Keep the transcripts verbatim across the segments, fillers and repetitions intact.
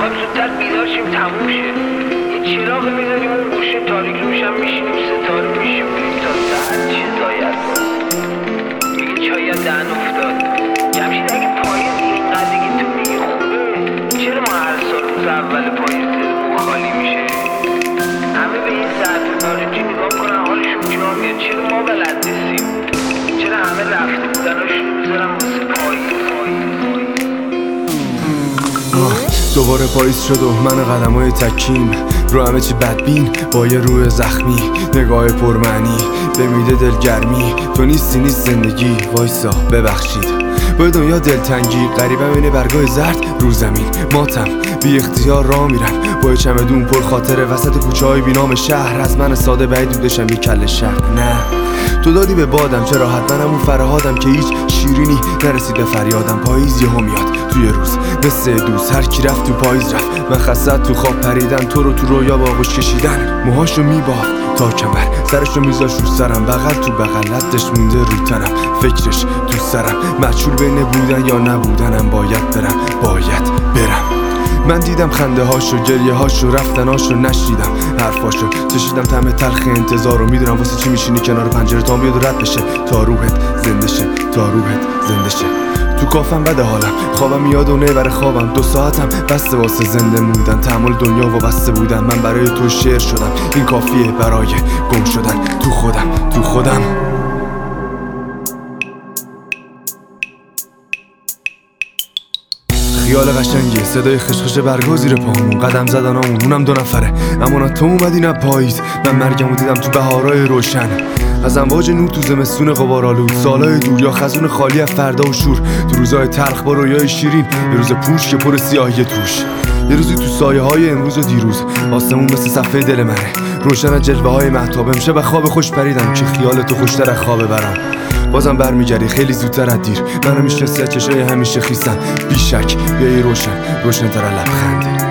میخوایم زودتر بیدار شیم تموم شه. یه چراغ میذاریم اون گوشه تاریک روشن میشینیم ستاره میشیم میریم تا ساعت چه زاید باز. میگه چای دهن افتاد. جمشید اگه پاییز اینقدر که تو میگی خوبه، چرا ما هر سال روز اول پاییز دلمون خالی میشه؟ همه به این ظرف نارنجی نگاه کنن حالشون جا میاد. چرا ما بلد نیستیم؟ چرا همه رفته بودناشون میذارن واسه پاییز؟ دوباره پاییز شد و من قدمای تکیم رو همه چی بدبین با یه روی زخمی، نگاه پرمعنی به میده دلگرمی. تو نیستی نیست زندگی، وایسا ببخشید. با دنیا دلتنگی غریبم اینه برگای زرد رو زمین ماتم بی اختیار راه میرم با چمدون پر خاطره وسط کوچه های بینام شهر. از من ساده بعید بودشم یه کله شهر. نه تو دادی به بادم چرا حتما همون فرهادم که هیچ شیرینی نرسید به فریادم. پاییز یهو میاد توی روز مثل دوست، هر کی رفت تو پاییز رفت. من خسته تو خواب پریدن، تو رو تو رویا با آغوش کشیدن. موهاشو میبافت تا کمر، سرشو میذاش رو سرم، بغل تو بغل لدش مونده رو تنم. فکرش تو سرم مچول بین بودن یا نبودنم. باید برم باید برم. من دیدم خنده هاشو گریه هاشو رفتناشو نشیدم حرفاشو، چشیدم طعم تلخ انتظارو. میدونم واسه چی میشینی کنار پنجره تا بیاد رد بشه، تا روحت زنده شه، تا روحت زنده شه. تو کافم بده حالم، خوابم میاد و نبر خوابم. دو ساعتم بسته واسه زنده موندن، تحمل دنیا و بسته بودن. من برای تو شعر شدم، این کافیه برای گم شدن تو خودم تو خودم. خیال قشنگه، صدای خشخش برگا زیر پامون، قدم زدنامون اونم دو نفره. اما نه تو اومدی نه پاییز، من مرگمو دیدم تو بهارای روشن. از امواج نور تو زمستون غبارآلود، سالای دور یا خزون خالی از فردا و شور. تو روزای تلخ با رویای شیرین، یه روز پوچ که پر سیاهی توش. یه روزی تو سایه های امروز و دیروز، آسمون مثل صفحه دل منه، روشن از جلوه های مهتاب. امشب به خواب خوش پریدم که خیال تو خوشتر از خواب برام. بازم برمیگردی خیلی زودتر از دیر، منو میشناسی از چشای همیشه خیسم. بیشک بیایی روشن روشن تر از لبخنده.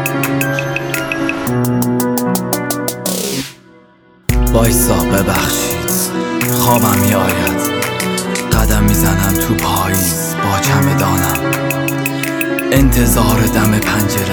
وایسا ببخشید خوابم میآید، قدم میزنم تو پاییز با چمدانم. انتظار دم پنجره،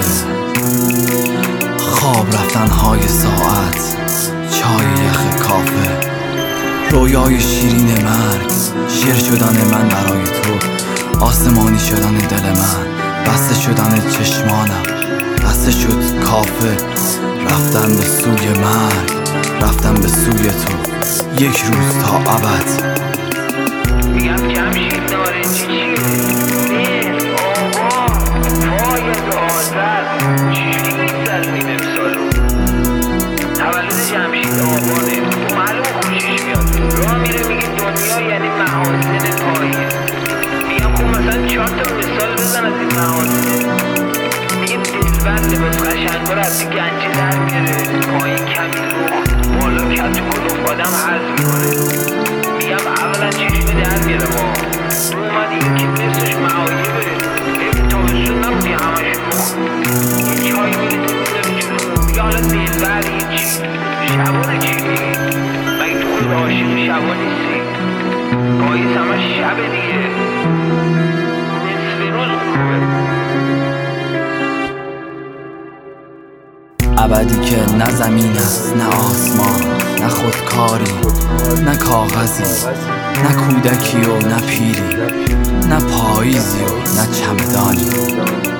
خواب رفتن های ساعت، چای یخ کافه، رویای شیرین مرگ، شیر شدن من برای تو، آسمانی شدن دل من، بسته شدن چشمانم، بسته شد کافه، رفتن به سوی مرگ، رفتن به سوی تو، یک روز تا ابد. میگم جمشید نارنجی چیه؟ نیست آقا فایز آذر چجوری میگذرونیم امسالو؟ تولد جمشید آقانه، تو معلوم خوشش میاد. راه میره میگه دنیا یعنی محاسن پاییز. میگم خب مثلا چهار تا مثال بزن از این محاسن. میگه دلبر لباس قشنگا رو از گنجه در میاره، پایین کمی رخ، بالا کت و کلوف آدم حرز میکنه. میگم اولا چشم در میاره ما تو اومدی این که نصفش معایبه. این تابستون نبودی همش رخ، یه چای میره میذاره جلو. میگه حالا دلبر یه چی شبانه چی میگی؟ مگه تو خود عاشق شبان نیستی؟ پاییز همش شبه دیگه، نصف روز خوبه. ابدی که نه زمین است نه آسمان، نه خودکاری نه کاغذی، نه کودکی و نه پیری، نه پاییزی و نه چمدانی.